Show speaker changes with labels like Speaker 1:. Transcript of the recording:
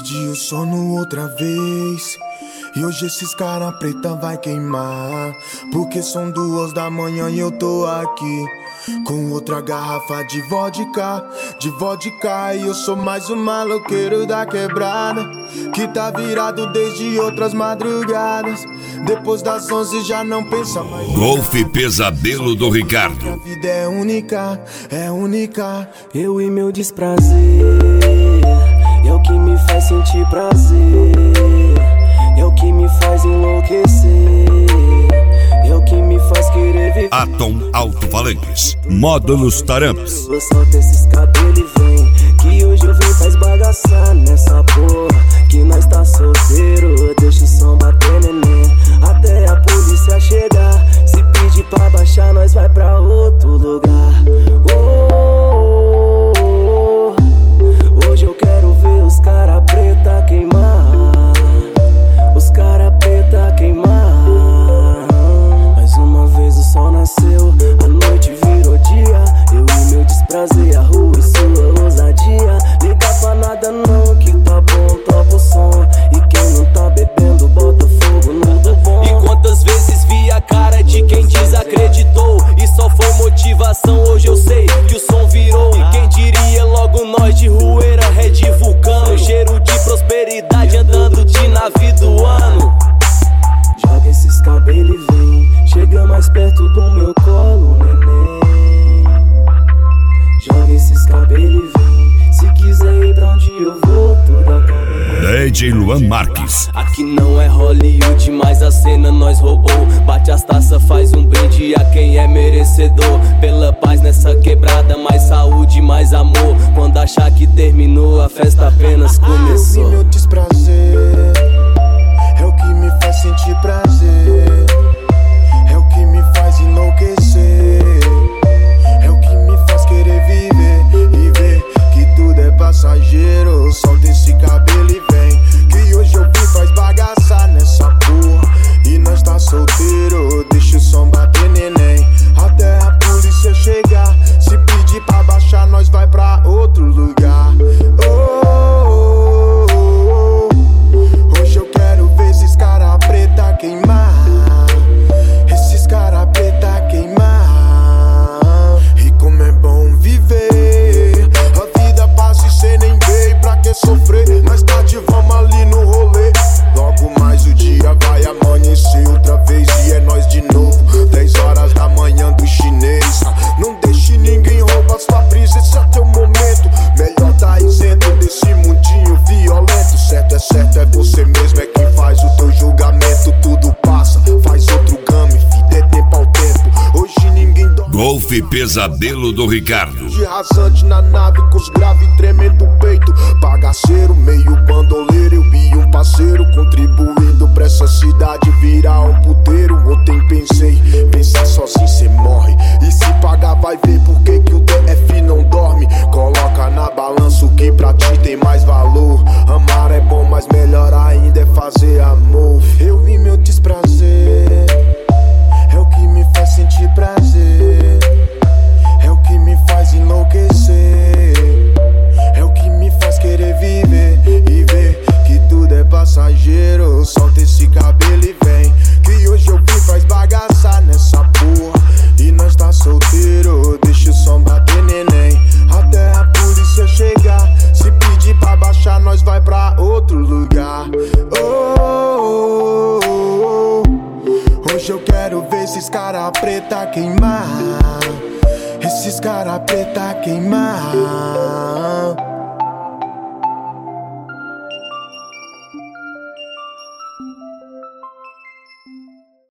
Speaker 1: Perdi o sono outra vez e hoje esses cara preta vai queimar. Porque são 2 da manhã e eu tô aqui com outra garrafa de vodka. E eu sou mais um maloqueiro da quebrada que tá virado desde outras madrugadas. Depois das 11 já não pensa mais.
Speaker 2: Golfe Pesadelo do Ricardo.
Speaker 1: A vida é única, é única.
Speaker 3: Eu e meu desprazer é o que me faz sentir prazer, é o que me faz enlouquecer, é o que me faz querer viver.
Speaker 2: Atom Alto-Falantes, Módulos Taramps.
Speaker 3: Solta esses cabelos e vem, que hoje eu vim pra esbagaçar nessa porra, que nós tá solteiro, deixa o som bater neném, até a polícia chegar. Se pedir pra baixar, nós vai pra outro lugar. Hoje eu quero ver os cara preta queimar, os cara preta queimar. Mais uma vez o sol nasceu, a noite virou dia. Eu e meu desprazer, a rua e sua ousadia. Liga pra nada não, que tá bom, topa o som. E quem não tá bebendo, bota fogo no do bom.
Speaker 4: E quantas vezes vi a cara de quem desacreditou e só foi motivação. Hoje eu sei que o som virou. E quem diria logo nós de Rueira, Red Vulcano, cheiro de prosperidade andando de navio do ano.
Speaker 3: Joga esses cabelos e vem, chega mais perto do meu colo, neném. Joga esses cabelos e vem, se quiser ir pra onde eu vou, tudo acaba.
Speaker 2: DJ Luan Marques.
Speaker 4: Aqui não é Hollywood, mas a cena nós roubou. Bate as taças, faz um brinde a quem é merecedor. Pela paz nessa quebrada, mais saúde, mais amor. Quando achar que terminou, a festa apenas começou.
Speaker 1: Eu vi meu desprazer, é o que me faz sentir prazer, é o que me faz enlouquecer, é o que me faz querer viver e ver que tudo é passageiro. Solta esse cabelo e vem, que hoje eu vim pra esbagaçar nessa porra, e nós tá solteiro, deixa o som bater neném, até a polícia chegar. Se pedir pra baixar, nós vai pra outro lugar. Hoje eu quero ver esses cara preta queimar, esses cara preta queimar. E como é bom viver, a vida passa e cê nem veio, pra que sofrer? Mais tarde vamos ali no rolê, logo mais o dia vai amanhecer outra vez e é nós de novo. 10 horas da manhã do chinês, não deixe ninguém roubar sua brisa, esse é teu momento. Melhor tá isento desse mundinho violento. Certo é você mesmo, é quem faz o teu julgamento. Tudo passa, faz outro game, vida é tempo ao tempo. Hoje ninguém dorme.
Speaker 2: Golfe Pesadelo do Ricardo.
Speaker 1: De rasante na nave, com os graves tremendo o peito. Bagaceiro, meio bandoleiro, eu vi um parceiro contribuindo pra essa cidade virar um puteiro. Ontem pensei, pensar sozinho cê morre. E se pagar vai ver por que o DF não dorme. Coloca na balança o que pra ti tem mais valor. Amar é bom, mas melhor ainda é fazer amor. Eu vi meu desprazer, é o que me faz sentir prazer, é o que me faz enlouquecer, é o que me faz querer viver e ver que tudo é passageiro. Solta esse cabelo e vem, que hoje eu vim pra esbagaçar nessa porra, e nós tá solteiro, deixa o som bater neném, até a polícia chegar. Se pedir pra baixar, nós vai pra outro lugar. Hoje eu quero ver esses cara preta queimar, esses cara preta queimar.